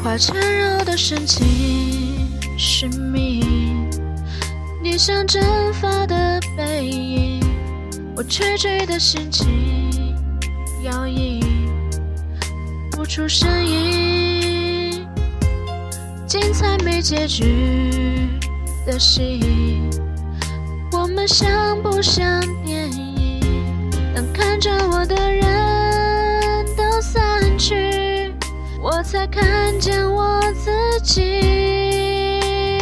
花缠绕的深情是谜，你像蒸发的背影，我垂坠的心情摇曳不出声音，精彩没结局的戏，我们像不像电影？当看着我的人都散去，我才看见我自己。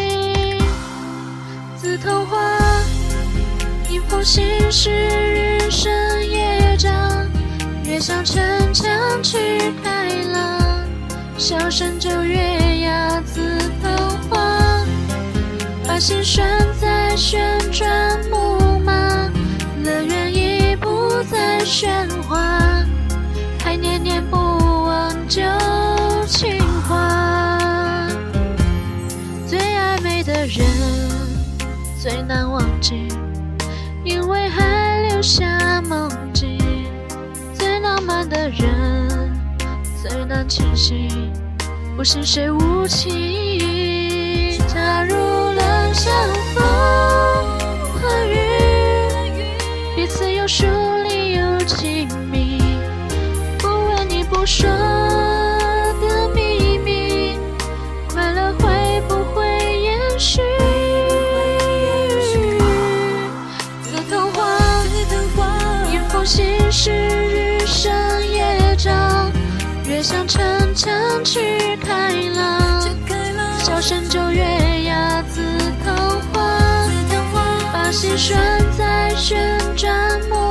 紫藤花，迎风行驶，日升夜长，越向城墙去开朗，笑声就越压紫藤花，把心拴在旋转木马，乐园已不再喧哗，还念念不忘旧情话。最暧昧的人最难忘记，因为还留下梦境。最浪漫的人最难清醒，不是谁无情。假如能相逢和雨，彼此有疏离有亲密，不问你不说的秘密，快乐会不会延续？紫藤花，迎风行驶，日升夜长，越向城墙去开朗，笑声就越压紫藤花，把心拴在旋转木